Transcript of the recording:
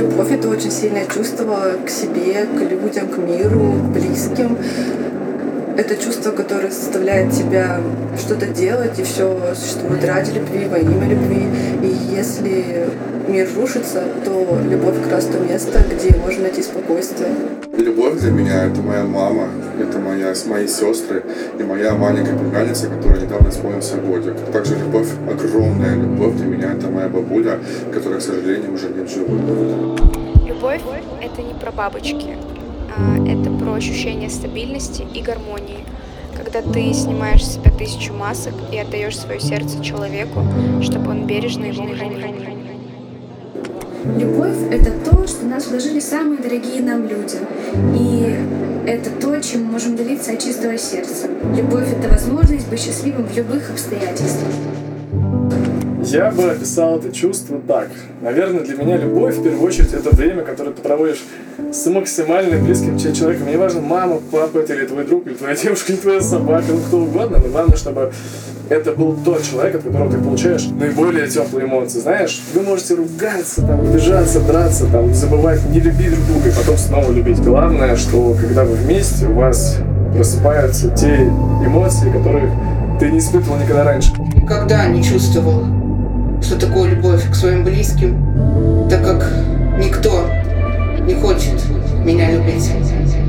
Любовь — это очень сильное чувство к себе, к людям, к миру, к близким. Это чувство, которое заставляет тебя что-то делать, и все существует ради любви, во имя любви. И если мир рушится, то любовь как раз то место, где можно найти спокойствие. Любовь для меня — это моя мама, это мои сестры и моя маленькая племянница, которая недавно исполнился годик. Также любовь, огромная любовь для меня — это моя бабуля, которая, к сожалению, уже нет в живых. Любовь — это не про бабочки. Это про ощущение стабильности и гармонии, когда ты снимаешь с себя 1000 масок и отдаешь свое сердце человеку, чтобы он бережно его хранил. Любовь — это то, что нас вложили самые дорогие нам люди. И это то, чем мы можем делиться от чистого сердца. Любовь — это возможность быть счастливым в любых обстоятельствах. Я бы описал это чувство так. Наверное, для меня любовь, в первую очередь, это время, которое ты проводишь с максимально близким тебе человеком. Не важно, мама, папа, это или твой друг, или твоя девушка, или твоя собака, ну кто угодно, но главное, чтобы это был тот человек, от которого ты получаешь наиболее теплые эмоции. Знаешь, вы можете ругаться, там, обижаться, драться, там, забывать, не любить друг друга, и потом снова любить. Главное, что когда вы вместе, у вас просыпаются те эмоции, которых ты не испытывал никогда раньше. Никогда не чувствовал, что такое любовь к своим близким, так как никто не хочет меня любить.